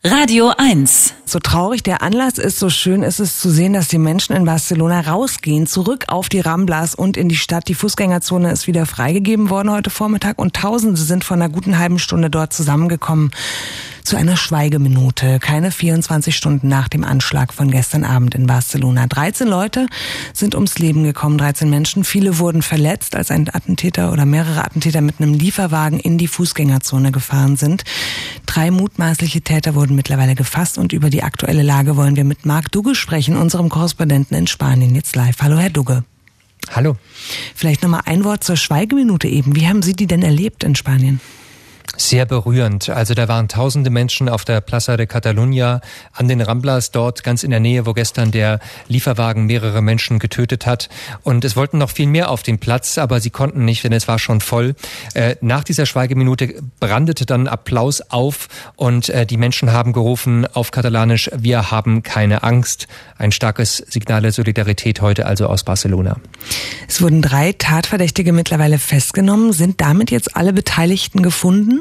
Radio 1. So traurig der Anlass ist, so schön ist es zu sehen, dass die Menschen in Barcelona rausgehen, zurück auf die Ramblas und in die Stadt. Die Fußgängerzone ist wieder freigegeben worden heute Vormittag und Tausende sind vor einer guten halben Stunde dort zusammengekommen zu einer Schweigeminute. Keine 24 Stunden nach dem Anschlag von gestern Abend in Barcelona. 13 Leute sind ums Leben gekommen, 13 Menschen. Viele wurden verletzt, als ein Attentäter oder mehrere Attentäter mit einem Lieferwagen in die Fußgängerzone gefahren sind. 3 mutmaßliche Täter wurden mittlerweile gefasst und über die aktuelle Lage wollen wir mit Marc Dugge sprechen, unserem Korrespondenten in Spanien, jetzt live. Hallo, Herr Dugge. Hallo. Vielleicht nochmal ein Wort zur Schweigeminute eben. Wie haben Sie die denn erlebt in Spanien? Sehr berührend. Also da waren tausende Menschen auf der Plaza de Catalunya an den Ramblas, dort ganz in der Nähe, wo gestern der Lieferwagen mehrere Menschen getötet hat. Und es wollten noch viel mehr auf den Platz, aber sie konnten nicht, denn es war schon voll. Nach dieser Schweigeminute brandete dann Applaus auf und die Menschen haben gerufen auf Katalanisch: Wir haben keine Angst. Ein starkes Signal der Solidarität heute also aus Barcelona. Es wurden 3 Tatverdächtige mittlerweile festgenommen. Sind damit jetzt alle Beteiligten gefunden?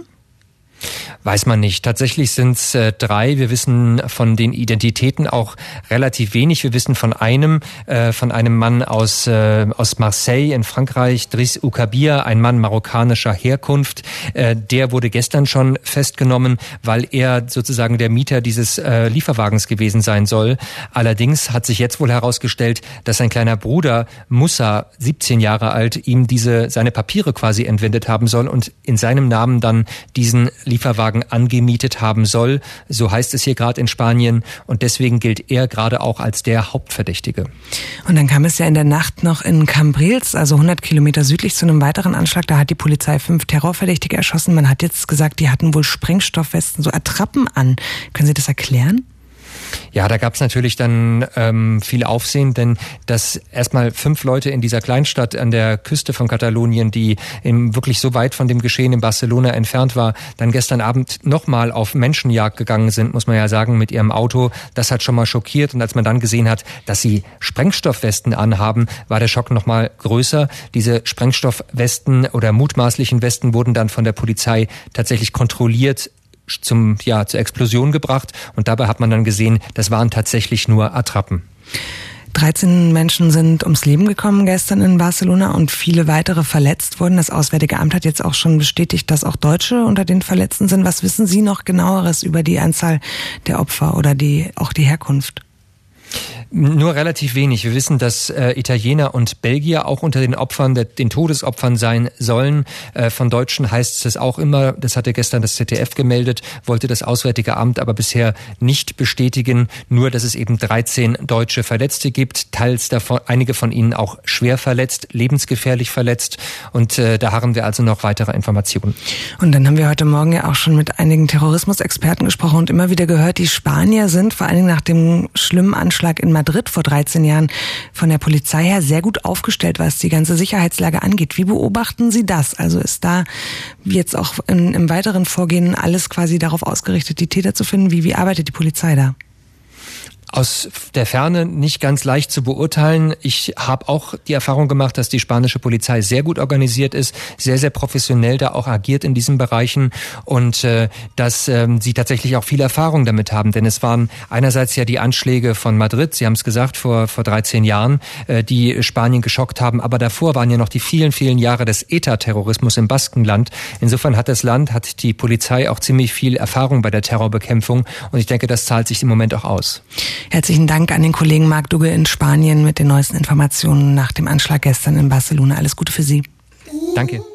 Weiß man nicht. Tatsächlich sind es 3. Wir wissen von den Identitäten auch relativ wenig. Wir wissen von einem Mann aus Marseille in Frankreich, Driss Oukabir, ein Mann marokkanischer Herkunft. Der wurde gestern schon festgenommen, weil er sozusagen der Mieter dieses Lieferwagens gewesen sein soll. Allerdings hat sich jetzt wohl herausgestellt, dass sein kleiner Bruder Musa, 17 Jahre alt, ihm seine Papiere quasi entwendet haben soll und in seinem Namen dann diesen Lieferwagen angemietet haben soll. So heißt es hier gerade in Spanien. Und deswegen gilt er gerade auch als der Hauptverdächtige. Und dann kam es ja in der Nacht noch in Cambrils, also 100 Kilometer südlich, zu einem weiteren Anschlag. Da hat die Polizei 5 Terrorverdächtige erschossen. Man hat jetzt gesagt, die hatten wohl Sprengstoffwesten, so Attrappen an. Können Sie das erklären? Ja, da gab es natürlich dann viel Aufsehen, denn dass erstmal 5 Leute in dieser Kleinstadt an der Küste von Katalonien, die wirklich so weit von dem Geschehen in Barcelona entfernt war, dann gestern Abend nochmal auf Menschenjagd gegangen sind, muss man ja sagen, mit ihrem Auto. Das hat schon mal schockiert. Und als man dann gesehen hat, dass sie Sprengstoffwesten anhaben, war der Schock nochmal größer. Diese Sprengstoffwesten oder mutmaßlichen Westen wurden dann von der Polizei tatsächlich kontrolliert zur Explosion gebracht und dabei hat man dann gesehen, das waren tatsächlich nur Attrappen. 13 Menschen sind ums Leben gekommen gestern in Barcelona und viele weitere verletzt wurden. Das Auswärtige Amt hat jetzt auch schon bestätigt, dass auch Deutsche unter den Verletzten sind. Was wissen Sie noch genaueres über die Anzahl der Opfer oder auch die Herkunft? Nur relativ wenig. Wir wissen, dass Italiener und Belgier auch unter den Opfern, den Todesopfern sein sollen. Von Deutschen heißt es auch immer, das hatte gestern das ZDF gemeldet, wollte das Auswärtige Amt aber bisher nicht bestätigen. Nur, dass es eben 13 deutsche Verletzte gibt, teils davon, einige von ihnen auch schwer verletzt, lebensgefährlich verletzt. Und da harren wir also noch weitere Informationen. Und dann haben wir heute Morgen ja auch schon mit einigen Terrorismusexperten gesprochen und immer wieder gehört, die Spanier sind vor allen Dingen nach dem schlimmen Anschlag in Madrid vor 13 Jahren von der Polizei her sehr gut aufgestellt, was die ganze Sicherheitslage angeht. Wie beobachten Sie das? Also ist da jetzt auch im weiteren Vorgehen alles quasi darauf ausgerichtet, die Täter zu finden? Wie arbeitet die Polizei da? Aus der Ferne nicht ganz leicht zu beurteilen. Ich habe auch die Erfahrung gemacht, dass die spanische Polizei sehr gut organisiert ist, sehr, sehr professionell da auch agiert in diesen Bereichen und dass sie tatsächlich auch viel Erfahrung damit haben. Denn es waren einerseits ja die Anschläge von Madrid, Sie haben es gesagt, vor 13 Jahren, die Spanien geschockt haben. Aber davor waren ja noch die vielen, vielen Jahre des ETA-Terrorismus im Baskenland. Insofern hat die Polizei auch ziemlich viel Erfahrung bei der Terrorbekämpfung. Und ich denke, das zahlt sich im Moment auch aus. Herzlichen Dank an den Kollegen Marc Dugge in Spanien mit den neuesten Informationen nach dem Anschlag gestern in Barcelona. Alles Gute für Sie. Danke.